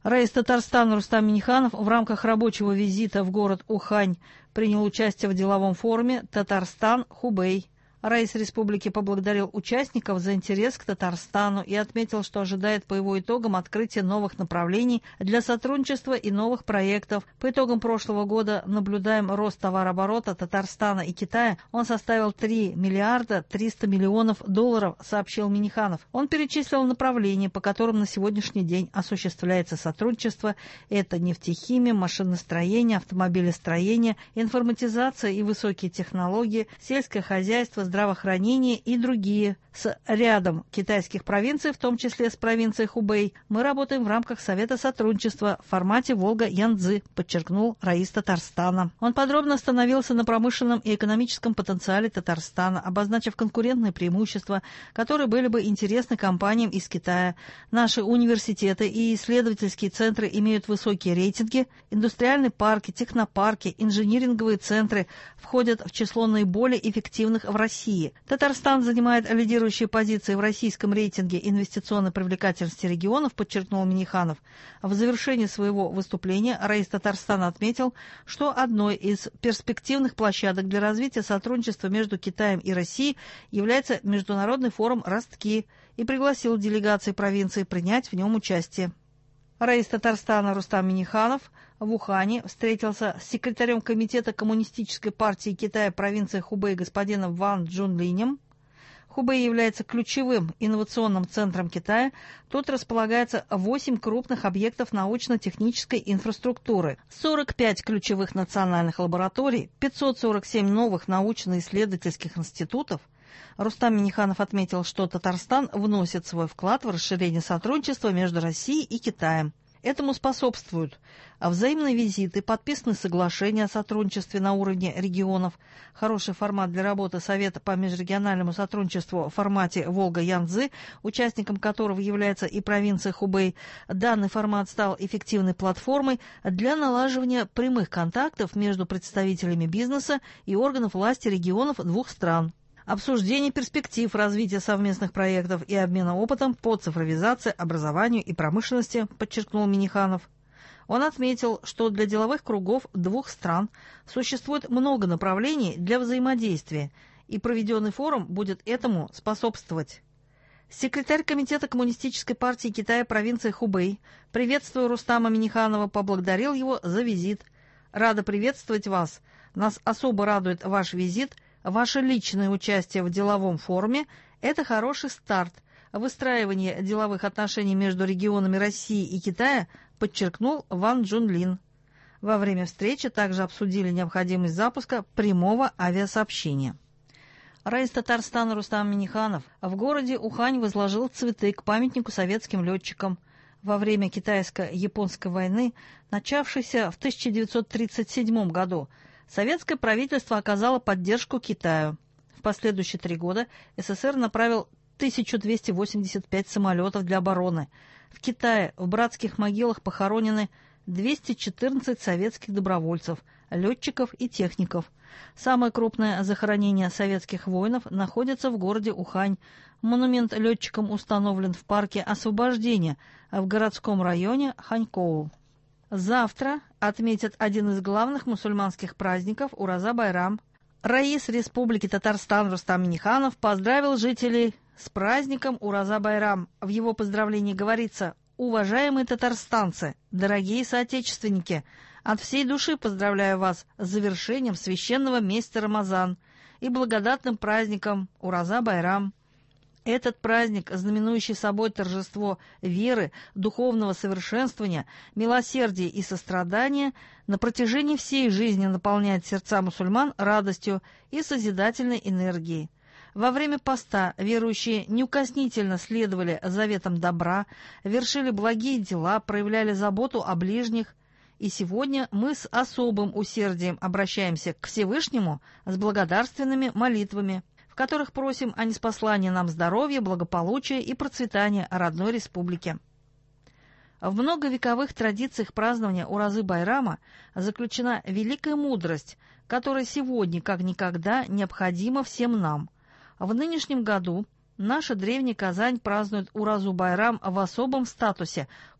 Раис Татарстана Рустам Минниханов в рамках рабочего визита в город Ухань принял участие в деловом форуме «Татарстан-Хубэй». Раис республики поблагодарил участников за интерес к Татарстану и отметил, что ожидает по его итогам открытия новых направлений для сотрудничества и новых проектов. По итогам прошлого года наблюдаем рост товарооборота Татарстана и Китая. Он составил 3 миллиарда 300 миллионов долларов, сообщил Минниханов. Он перечислил направления, по которым на сегодняшний день осуществляется сотрудничество. Это нефтехимия, машиностроение, автомобилестроение, информатизация и высокие технологии, сельское хозяйство, здравоохранение и другие. С рядом китайских провинций, в том числе с провинцией Хубэй, мы работаем в рамках Совета сотрудничества в формате Волга-Янцзы, подчеркнул Раис Татарстана. Он подробно остановился на промышленном и экономическом потенциале Татарстана, обозначив конкурентные преимущества, которые были бы интересны компаниям из Китая. Наши университеты и исследовательские центры имеют высокие рейтинги, индустриальные парки, технопарки, инжиниринговые центры входят в число наиболее эффективных в России. Татарстан занимает лидирующие позиции в российском рейтинге инвестиционной привлекательности регионов, подчеркнул Минниханов. В завершении своего выступления Раис Татарстана отметил, что одной из перспективных площадок для развития сотрудничества между Китаем и Россией является Международный форум «Ростки» и пригласил делегации провинции принять в нем участие. Раис Татарстана Рустам Минниханов в Ухане встретился с секретарем Комитета Коммунистической партии Китая провинции Хубэй господином Ван Джунлинем. Хубэй является ключевым инновационным центром Китая. Тут располагается 8 крупных объектов научно-технической инфраструктуры, 45 ключевых национальных лабораторий, 547 новых научно-исследовательских институтов. Рустам Минниханов отметил, что Татарстан вносит свой вклад в расширение сотрудничества между Россией и Китаем. Этому способствуют взаимные визиты, подписаны соглашения о сотрудничестве на уровне регионов, хороший формат для работы Совета по межрегиональному сотрудничеству в формате Волга-Янцзы, участником которого является и провинция Хубэй. Данный формат стал эффективной платформой для налаживания прямых контактов между представителями бизнеса и органов власти регионов двух стран. Обсуждение перспектив развития совместных проектов и обмена опытом по цифровизации, образованию и промышленности, подчеркнул Минниханов. Он отметил, что для деловых кругов двух стран существует много направлений для взаимодействия, и проведенный форум будет этому способствовать. Секретарь Комитета Коммунистической партии Китая провинции Хубэй, приветствуя Рустама Минниханова, поблагодарил его за визит. «Рада приветствовать вас. Нас особо радует ваш визит. Ваше личное участие в деловом форуме – это хороший старт. Выстраивание деловых отношений между регионами России и Китая, подчеркнул Ван Джунлин. Во время встречи также обсудили необходимость запуска прямого авиасообщения. Раис Татарстана Рустам Минниханов в городе Ухань возложил цветы к памятнику советским летчикам. Во время китайско-японской войны, начавшейся в 1937 году, советское правительство оказало поддержку Китаю. В последующие 3 года СССР направил 1285 самолетов для обороны. В Китае в братских могилах похоронены 214 советских добровольцев, летчиков и техников. Самое крупное захоронение советских воинов находится в городе Ухань. Монумент летчикам установлен в парке Освобождения в городском районе Ханькоу. Завтра отметят один из главных мусульманских праздников Ураза-Байрам. Раис Республики Татарстан Рустам Минниханов поздравил жителей с праздником Ураза-Байрам. В его поздравлении говорится: «Уважаемые татарстанцы, дорогие соотечественники, от всей души поздравляю вас с завершением священного месяца Рамазан и благодатным праздником Ураза-Байрам». Этот праздник, знаменующий собой торжество веры, духовного совершенствования, милосердия и сострадания, на протяжении всей жизни наполняет сердца мусульман радостью и созидательной энергией. Во время поста верующие неукоснительно следовали заветам добра, вершили благие дела, проявляли заботу о ближних. И сегодня мы с особым усердием обращаемся к Всевышнему с благодарственными молитвами, в которых просим о ниспослании нам здоровья, благополучия и процветания родной республики. В многовековых традициях празднования Уразы-Байрама заключена великая мудрость, которая сегодня, как никогда, необходима всем нам. В нынешнем году наша древняя Казань празднует Уразу-Байрам в особом статусе,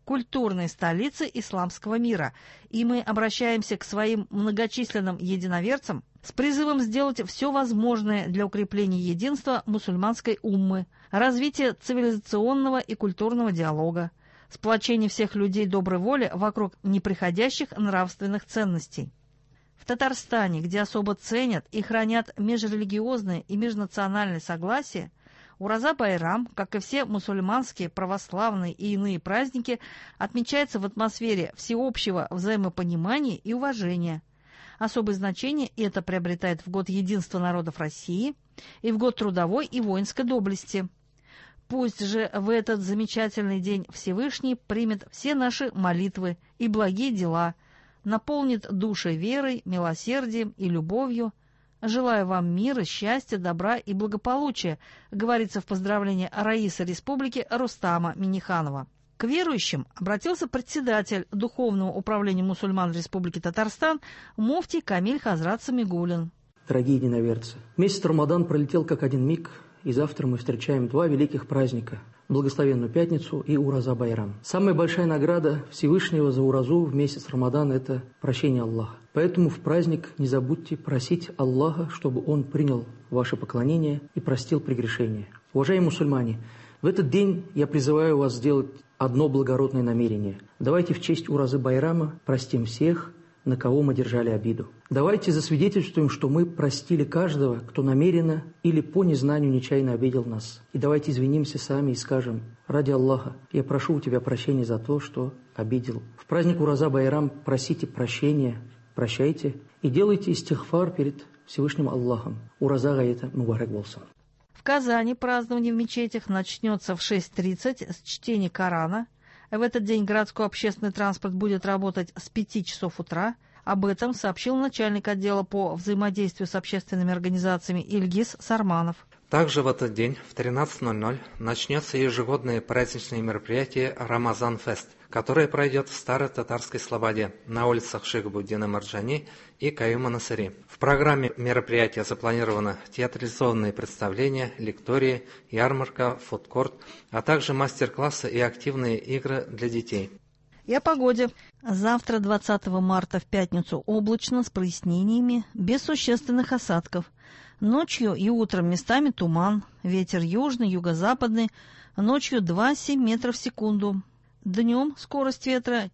культурной столицы исламского мира, и мы обращаемся к своим многочисленным единоверцам с призывом сделать все возможное для укрепления единства мусульманской уммы, развития цивилизационного и культурного диалога, сплочения всех людей доброй воли вокруг неприходящих нравственных ценностей. В Татарстане, где особо ценят и хранят межрелигиозное и межнациональное согласие, Ураза-Байрам, как и все мусульманские, православные и иные праздники, отмечается в атмосфере всеобщего взаимопонимания и уважения. Особое значение это приобретает в год единства народов России и в год трудовой и воинской доблести. Пусть же в этот замечательный день Всевышний примет все наши молитвы и благие дела, наполнит души верой, милосердием и любовью. Желаю вам мира, счастья, добра и благополучия, говорится в поздравлении Раиса Республики Рустама Минниханова. К верующим обратился председатель Духовного управления мусульман Республики Татарстан муфтий Камиль Хазрат Самигуллин. Дорогие единоверцы, месяц Рамадан пролетел как один миг, и завтра мы встречаем два великих праздника – Благословенную Пятницу и Ураза-Байрам. Самая большая награда Всевышнего за Уразу в месяц Рамадан – это прощение Аллаха. Поэтому в праздник не забудьте просить Аллаха, чтобы Он принял ваше поклонение и простил прегрешения. Уважаемые мусульмане, в этот день я призываю вас сделать одно благородное намерение. Давайте в честь Уразы-Байрама простим всех, на кого мы держали обиду. Давайте засвидетельствуем, что мы простили каждого, кто намеренно или по незнанию нечаянно обидел нас. И давайте извинимся сами и скажем: ради Аллаха, я прошу у Тебя прощения за то, что обидел. В праздник Ураза-Байрам просите прощения, прощайте и делайте истигфар перед Всевышним Аллахом. Ураза гаета мубарак болсын. В Казани празднование в мечетях начнется в 6:30 с чтения Корана. В этот день городской общественный транспорт будет работать с 5 часов утра. Об этом сообщил начальник отдела по взаимодействию с общественными организациями Ильгиз Сарманов. Также в этот день в 13:00 начнется ежегодное праздничное мероприятие «Рамазан-фест», которое пройдет в Старой Татарской Слободе на улицах Шихбуддина Марджани и Каюма Насыри. В программе мероприятия запланировано театрализованные представления, лектории, ярмарка, фудкорт, а также мастер-классы и активные игры для детей. И о погоде. Завтра, 20 марта, в пятницу, облачно, с прояснениями, без существенных осадков. Ночью и утром местами туман, ветер южный, юго-западный, ночью 2,7 метров в секунду. Днем скорость ветра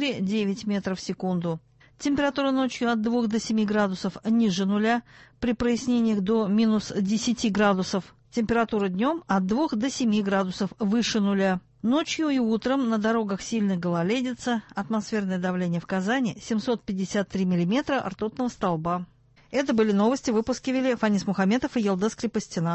4,9 метров в секунду. Температура ночью от 2 до 7 градусов ниже нуля, при прояснениях до минус 10 градусов. Температура днем от 2 до 7 градусов выше нуля. Ночью и утром на дорогах сильная гололедица, атмосферное давление в Казани 753 миллиметра ртутного столба. Это были новости, выпуски вели Фанис Мухаметов и Елдес Крепостина.